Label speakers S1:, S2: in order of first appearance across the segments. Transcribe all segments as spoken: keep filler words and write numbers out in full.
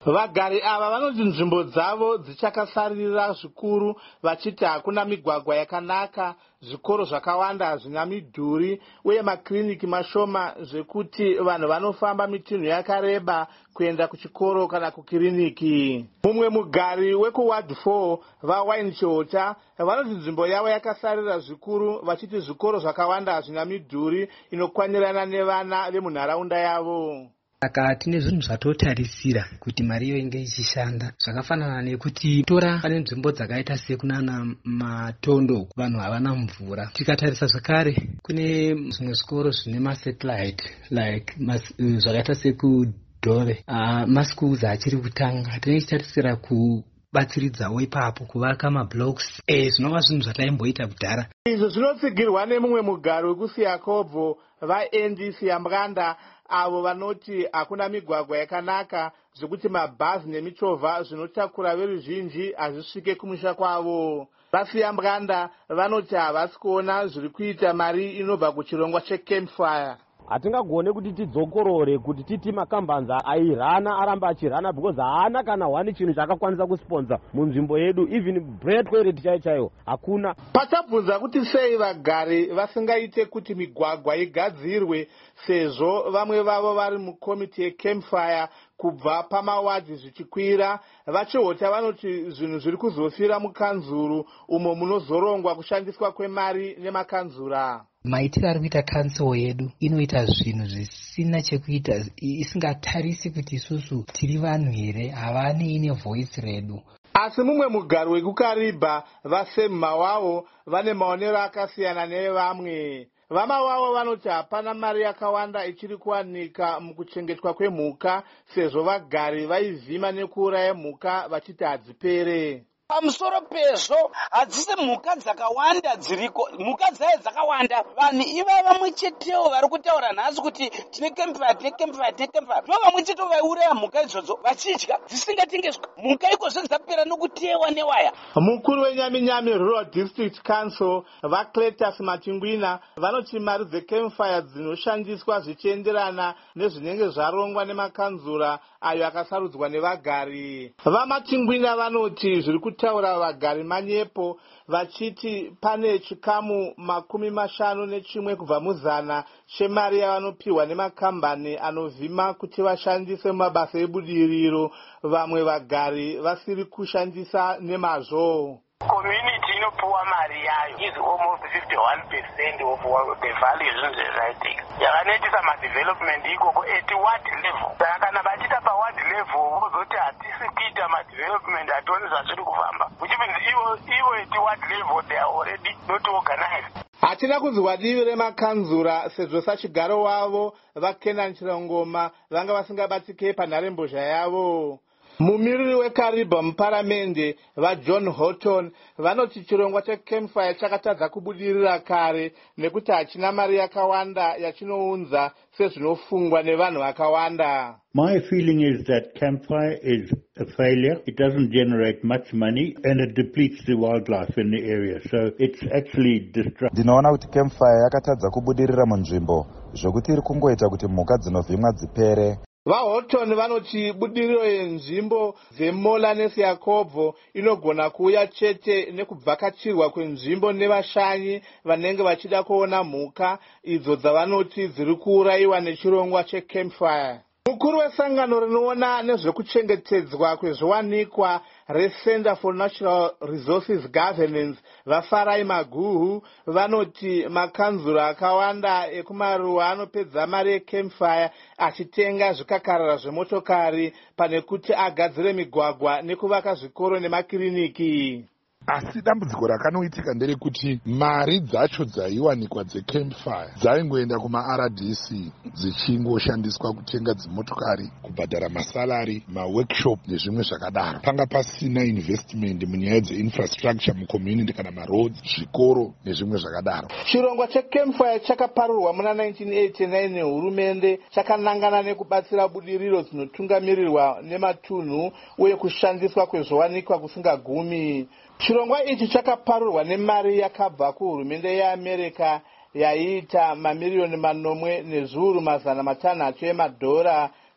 S1: Vagari ava vanoti nzvimbo dzavo dzichakasarira zvikuru, vachiti hakuna migwagwa yakanaka, zvikoro zvakawanda zvina midhuri uye makiriniki mashoma, zvekuti vanhu vanofamba mitinhu yakareba kuenda kuchikoro kana kukiriniki. Mumwe mugari wekuward four vaWine Chihota vanoti nzvimbo yavo yakasarira zvikuru, vachiti zvikoro zvakawanda zvina midhuri inokwanirana nevana vemunharaunda yavo.
S2: Saka tine zvinhu zvatotarisira kuti mari iyo inge ichishanda, zvakafanana nekuti tora pane nzvimbo dzakaita sekunana Matondo vanhu havana mvura. Tikatarisa zvakare kune zvimwe zvikoro zvine masatellite like mas, uh, zvakaita sekudhove uh, maschools achiri kutanga. Tinotarisira ku batsiridzawo ipapo kuvaka mablocks eh zvinova zvinhu zvataimboita kudhara.
S1: Izvo zvinotsigirwa nemumwe mugari wekuSiyakobvo vaEndi Siyambwanda avo vanoti hakuna migwagwa yakanaka zvekuti mabhazi nemichovha zvinotakura veruzhinji hazvisvike kumusha kwavo. VaSiyambwanda vanoti havasi kuona zviri kuita mari inobva kuchirongwa cheCampfire.
S3: Hatingagone kuti tidzokorore kuti titi makambanza airana aramba achirana because haana kana wani chinhu chakakwanisa kusponsa munzvimbo yedu, even bread toilet chaiyo chaiyo hakuna.
S1: Patabvunza kuti sei vagari vasingaite kuti migwagwa igadzirwe sezvo vamwe vavo vari mukomiti yeCampfire kubva pamawadhi zvichikwira, vaChihota vanoti zvinhu zviri kuzofira mukanzuru umo munozorongwa kushandiswa kwemari nemakanzura.
S2: Maitiro ari kuita council yedu inoita zvinhu zvisina chekuita, isingatarisi kuti isusu tiri vanhu here, havane ine voice redu.
S1: Asi mumwe mugari wekuKaribha vaSemMawavo vane maonero akasiyana nevamwe. VaMawavo vanoti hapana mari yakawanda ichiri kuwanika mukuchengetwa kwemhuka sezvo vagari vaivhima nekuuraya mhuka vachiti hadzipere.
S4: Pamusoro pezvo hadzisi mhuka dzakawanda dziriko, mhuka dzayo dzakawanda. Vanhu iva vamwe chetewo vari kutaura nhasi kuti tine Campfire tine Campfire tine Campfire, ndo vamwe chetewo vaiuraya mhuka idzodzo vachidya dzisingatengeswi. Mhuka ikozvo dzapera nokutewa newaya.
S1: Mukuru weNyaminyami Rural District Council vaCletus Matingwina vanoti mari dzeCampfire dzinoshandiswa zvichienderana nezvinenge zvarongwa nemakanzura ayo akasarudzwa nevagari. VaMatingwina vanoti zviri kutaura vagari manyepo, vachiti pane chikamu makumi mashanu nechimwe kubva muzana chemari yavanopiwa nemakambani anovhima kuti vashandise mumabasa ebudiriro, vamwe vagari vasiri kushandisa nemazvo.
S5: Community inopuwa mari yayo is almost fifty-one percent of the value zvinhu yakanoitisa madevelopment ikoko at ward level. Saka kana vachita paward level vozoti hatisi kuita madevelopment hationi zvazviri kufamba, which means ivo ivo at ward level they are already not organized.
S1: Hatina kunzwa divi remakanzura sezvo sachigaro wavo vaKenan Chirongoma vanga vasingabatike panharembozha yavo. Mumiriri weKaribha muparamende vaJohn Horton vanoti chirongwa cheCampfire chakatadza kubudirira kare nekuti hachina mari yakawanda yachinounza sezvinofungwa nevanhu vakawanda.
S6: My feeling is that Campfire is a failure. It doesn't generate much money and it depletes the wildlife in the area. So it's actually destructive.
S7: Ndinoona kuti Campfire yakatadza kubudirira munzvimbo zvokuti iri kungoita kuti mhuka dzinovhimwa dzipere.
S1: VaHorton vanoti budiriro yenzvimbo dzeMola neSiyakobvo inogona kuuya chete nekubvakachirwa kwenzvimbo nevashanyi vanenge vachida kuona mhuka idzo dzavanoti dziri kuurayiwa nechirongwa cheCampfire. Mukuru wesangano rinoona nezvekuchengetedzwa kwezviwanikwa reCenter for Natural Resources Governance vaFarai Maguhu vanoti makanzura akawanda ekumaruwa anopedza mari yeCampfire achitenga zvikakarara zvemotokari pane kuti agadzire migwagwa nekuvaka zvikoro nemakiriniki.
S8: Asi dambudziko rakanoitika nderekuti mari dzacho dzaiwanikwa dzeCampfire dzaingoenda kumaR D C dzichingoshandiswa kutenga dzimotokari, kubhadhara masalari, maworkshop nezvimwe zvakadaro. Panga pasina investment munyaya dzeinfrastructure mucommunity kana maroads, zvikoro nezvimwe zvakadaro.
S1: Chirongwa cheCampfire chakaparurwa muna nineteen eighty-nine nehurumende chakanangana nekubatsira budiriro dzinotungamirirwa nematunhu uye kushandiswa kwezviwanikwa kusingagumi. Chirongwa ichi chakaparurwa nemari yakabva kuhurumende yeAmerica yaiita mamiliyoni manomwe nezviuru mazana matanhatu emadhora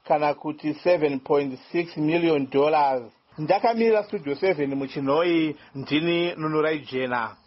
S1: kana kuti seven point six million dollars. Ndakamirira Studio seven muchinhoi, ndini Nunurai Jena.